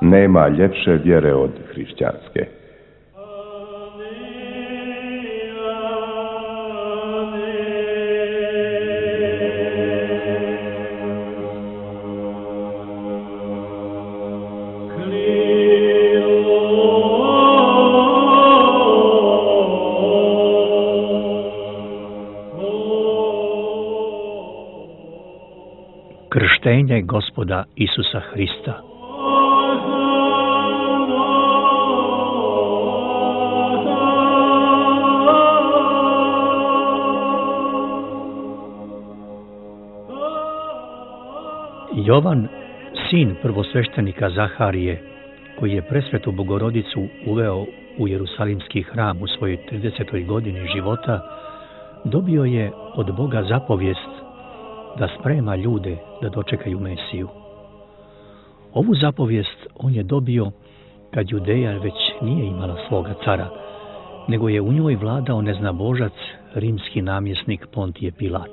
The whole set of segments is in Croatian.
nema ljepše vjere od hrišćanske. Krštenje Gospoda Isusa Hrista. Jovan, sin prvosveštenika Zaharije, koji je presvetu Bogorodicu uveo u Jerusalimski hram u svojoj 30. godini života, dobio je od Boga zapovijest da sprema ljude da dočekaju Mesiju. Ovu zapovijest on je dobio kad Judeja već nije imala svoga cara, nego je u njoj vladao neznabožac, rimski namjesnik Pontije Pilat.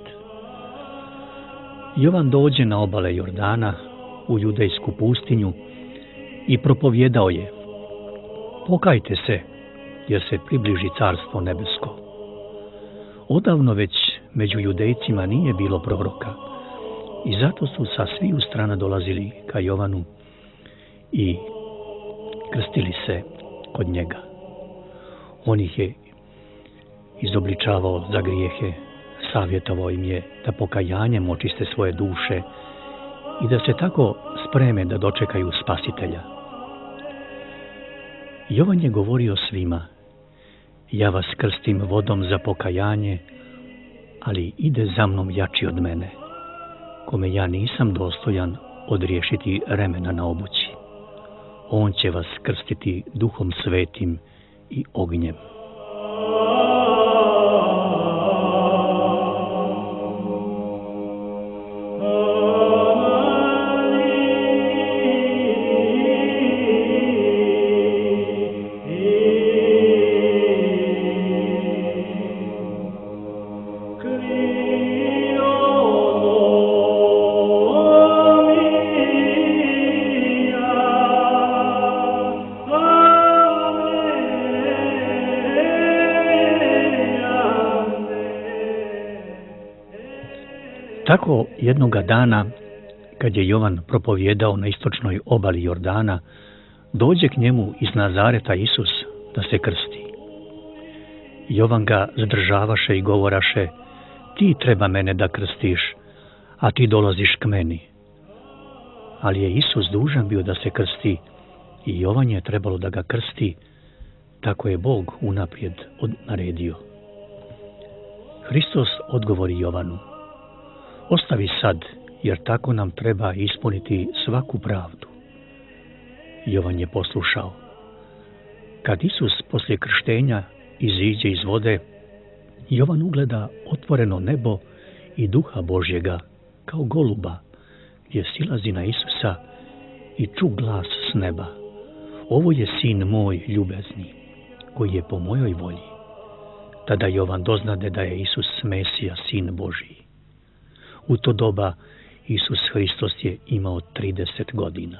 Jovan dođe na obale Jordana u judejsku pustinju i propovjedao je: pokajte se, jer se približi carstvo nebesko. Odavno već među Judejcima nije bilo proroka i zato su sa sviju strana dolazili ka Jovanu i krstili se kod njega. On ih je izobličavao za grijehe, savjetovao im je da pokajanjem očiste svoje duše i da se tako spreme da dočekaju Spasitelja. Jovan je govorio svima: ja vas krstim vodom za pokajanje, ali ide za mnom jači od mene, kome ja nisam dostojan odriješiti remena na obući. On će vas krstiti Duhom Svetim i ognjem. Tako jednoga dana, kad je Jovan propovjedao na istočnoj obali Jordana, dođe k njemu iz Nazareta Isus da se krsti. Jovan ga zadržavaše i govoraše: ti treba mene da krstiš, a ti dolaziš k meni. Ali je Isus dužan bio da se krsti i Jovan je trebalo da ga krsti, tako je Bog unaprijed naredio. Hristos odgovori Jovanu: ostavi sad, jer tako nam treba ispuniti svaku pravdu. Jovan je poslušao. Kad Isus poslije krštenja iziđe iz vode, Jovan ugleda otvoreno nebo i Duha Božjega kao goluba, gdje silazi na Isusa i ču glas s neba: ovo je sin moj ljubezni, koji je po mojoj volji. Tada Jovan doznade da je Isus Mesija, sin Božji. U to doba Isus Hristos je imao 30 godina.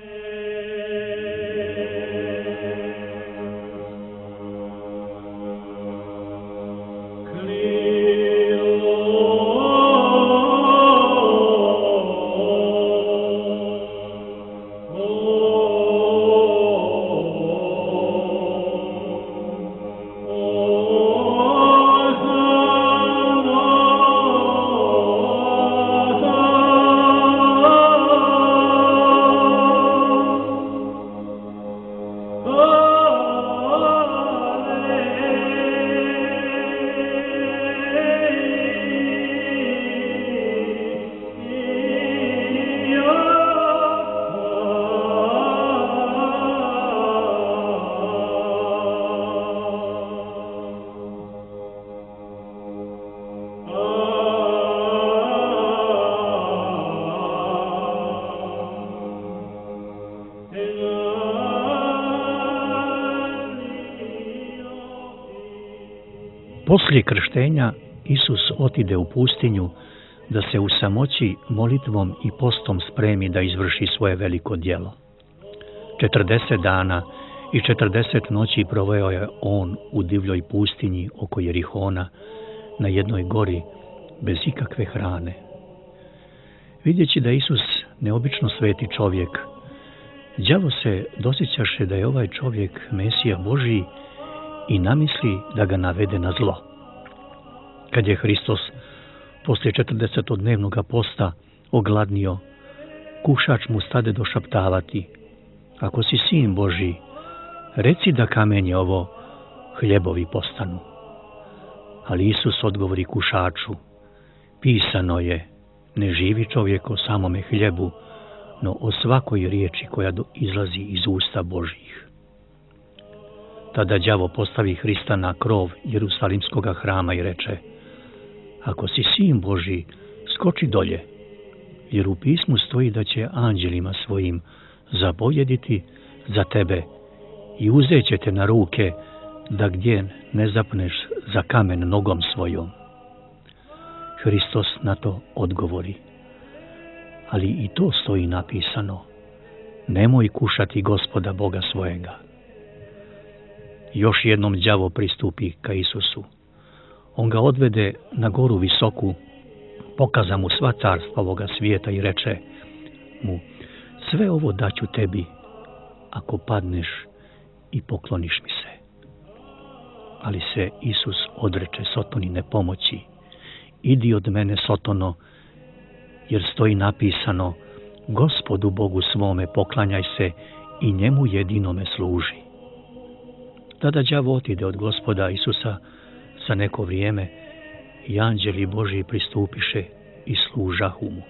Poslije krštenja Isus otide u pustinju da se u samoći molitvom i postom spremi da izvrši svoje veliko djelo. 40 dana i 40 noći proveo je on u divljoj pustinji oko Jerihona na jednoj gori bez ikakve hrane. Vidjeći da Isus neobično sveti čovjek, đavo se dosjećaše da je ovaj čovjek Mesija Božji i namisli da ga navede na zlo. Kad je Hristos poslije 40-dnevnog posta ogladnio, kušač mu stade došaptavati: ako si sin Božji, reci da kamenje ovo hljebovi postanu. Ali Isus odgovori kušaču: pisano je, ne živi čovjek o samome hljebu, no o svakoj riječi koja izlazi iz usta Božjih. Tada đavo postavi Hrista na krov Jerusalimskog hrama i reče: ako si sin Božji, skoči dolje, jer u pismu stoji da će anđelima svojim zapovjediti za tebe i uzet će te na ruke da gdje ne zapneš za kamen nogom svojom. Hristos na to odgovori: ali i to stoji napisano, nemoj kušati Gospoda Boga svojega. Još jednom đavo pristupi ka Isusu. On ga odvede na goru visoku, pokaza mu sva carstva ovoga svijeta i reče mu: sve ovo daću tebi ako padneš i pokloniš mi se. Ali se Isus odreče Sotonine pomoći: idi od mene, Sotono, jer stoji napisano, Gospodu Bogu svome poklanjaj se i njemu jedinome služi. Tada đavo otide od Gospoda Isusa za neko vrijeme i anđeli Božji pristupiše i služahu mu.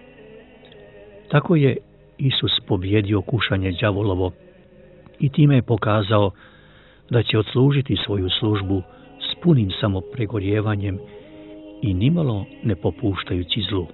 Tako je Isus pobjedio kušanje đavolovo i time je pokazao da će odslužiti svoju službu s punim samopregorjevanjem i nimalo ne popuštajući zlu.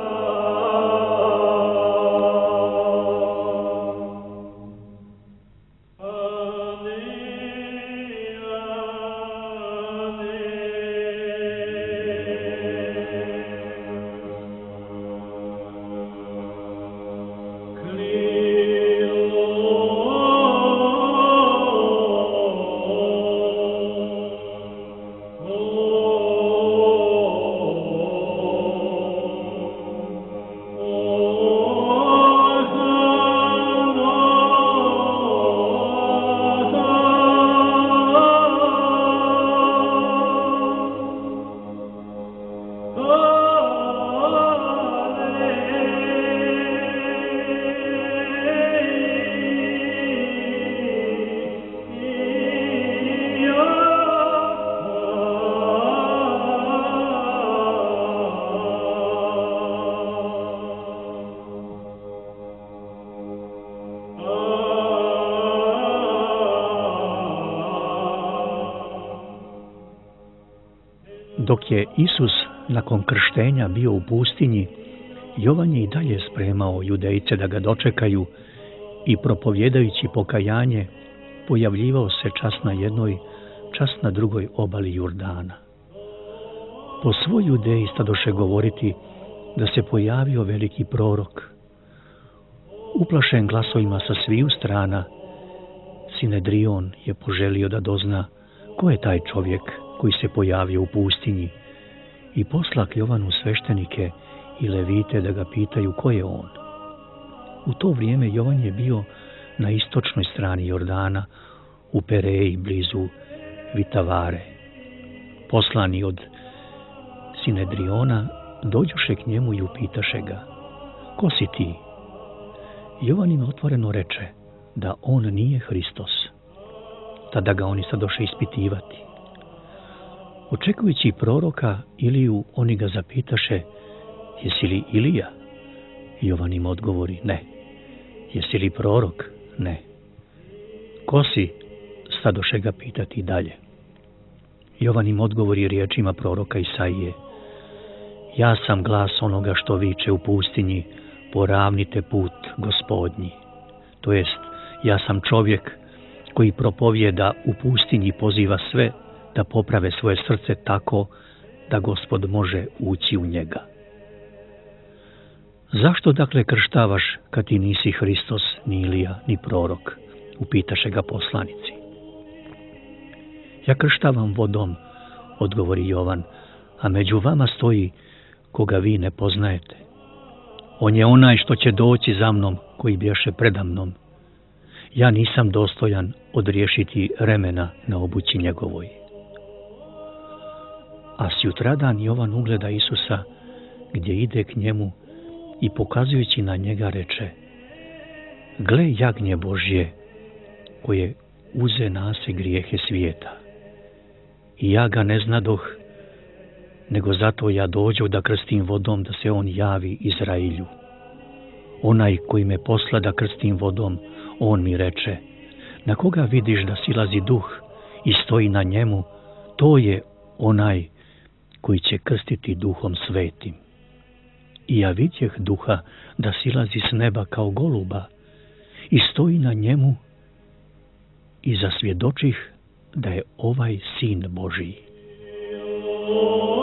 Dok je Isus nakon krštenja bio u pustinji, Jovan je i dalje spremao Judejce da ga dočekaju i propovjedajući pokajanje, pojavljivao se čas na jednoj, čas na drugoj obali Jordana. Po svoj Judeji stadoše govoriti da se pojavio veliki prorok. Uplašen glasovima sa sviju strana, Sinedrion je poželio da dozna ko je taj čovjek koji se pojavio u pustinji i poslak Jovanu sveštenike i levite da ga pitaju ko je on. U to vrijeme Jovan je bio na istočnoj strani Jordana, u Pereji blizu Vitavare. Poslani od Sinedriona dođoše k njemu i upitaše ga: ko si ti? Jovan im otvoreno reče da on nije Hristos. Tada ga oni sadoše ispitivati. Očekujući proroka Iliju, oni ga zapitaše: jesi li Ilija? Jovan im odgovori: ne. Jesi li prorok? Ne. Ko si? Stadoše ga pitati dalje. Jovan im odgovori riječima proroka Isaije: ja sam glas onoga što viče u pustinji, poravnite put Gospodnji. To jest, ja sam čovjek koji propovjeda u pustinji i poziva sve da poprave svoje srce tako da Gospod može ući u njega. Zašto dakle krštavaš kad ti nisi Hristos, ni Ilija, ni prorok? Upitaše ga poslanici. Ja krštavam vodom, odgovori Jovan, a među vama stoji koga vi ne poznajete. On je onaj što će doći za mnom, koji bješe predamnom. Ja nisam dostojan odriješiti remena na obući njegovoj. A sjutradan Jovan ugleda Isusa gdje ide k njemu i pokazujući na njega reče: gle jagnje Božje koje uze na se grijehe svijeta. I ja ga ne znadoh, nego zato ja dođu da krstim vodom da se on javi Izrailju. Onaj koji me posla da krstim vodom, on mi reče: na koga vidiš da silazi duh i stoji na njemu, to je onaj koji će krstiti duhom svetim. I ja vidjeh duha da silazi s neba kao goluba i stoji na njemu i zasvjedočih da je ovaj Sin Božiji.